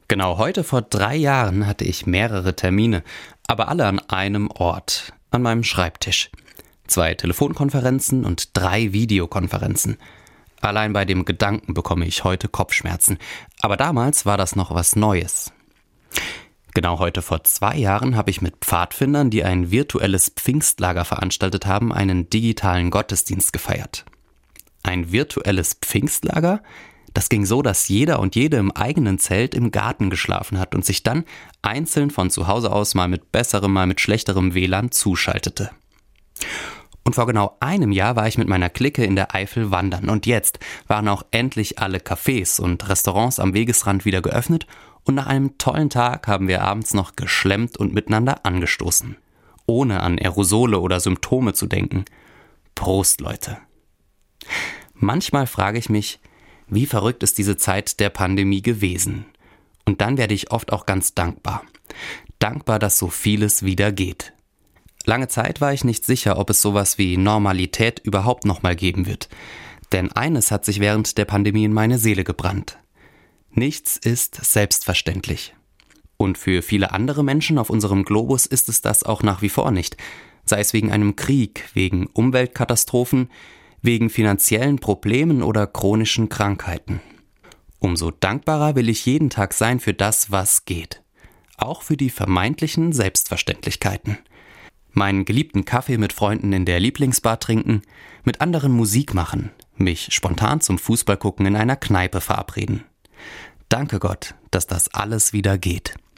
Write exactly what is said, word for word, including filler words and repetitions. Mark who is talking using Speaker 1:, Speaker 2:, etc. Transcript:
Speaker 1: Genau heute vor drei Jahren hatte ich mehrere Termine, aber alle an einem Ort, an meinem Schreibtisch. Zwei Telefonkonferenzen und drei Videokonferenzen. Allein bei dem Gedanken bekomme ich heute Kopfschmerzen. Aber damals war das noch was Neues. Genau heute vor zwei Jahren habe ich mit Pfadfindern, die ein virtuelles Pfingstlager veranstaltet haben, einen digitalen Gottesdienst gefeiert. Ein virtuelles Pfingstlager? Das ging so, dass jeder und jede im eigenen Zelt im Garten geschlafen hat und sich dann einzeln von zu Hause aus mal mit besserem, mal mit schlechterem W L A N zuschaltete. Und vor genau einem Jahr war ich mit meiner Clique in der Eifel wandern und jetzt waren auch endlich alle Cafés und Restaurants am Wegesrand wieder geöffnet und nach einem tollen Tag haben wir abends noch geschlemmt und miteinander angestoßen. Ohne an Aerosole oder Symptome zu denken. Prost, Leute. Manchmal frage ich mich, wie verrückt ist diese Zeit der Pandemie gewesen? Und dann werde ich oft auch ganz dankbar. Dankbar, dass so vieles wieder geht. Lange Zeit war ich nicht sicher, ob es sowas wie Normalität überhaupt nochmal geben wird. Denn eines hat sich während der Pandemie in meine Seele gebrannt. Nichts ist selbstverständlich. Und für viele andere Menschen auf unserem Globus ist es das auch nach wie vor nicht. Sei es wegen einem Krieg, wegen Umweltkatastrophen, wegen finanziellen Problemen oder chronischen Krankheiten. Umso dankbarer will ich jeden Tag sein für das, was geht. Auch für die vermeintlichen Selbstverständlichkeiten. Meinen geliebten Kaffee mit Freunden in der Lieblingsbar trinken, mit anderen Musik machen, mich spontan zum Fußballgucken in einer Kneipe verabreden. Danke Gott, dass das alles wieder geht.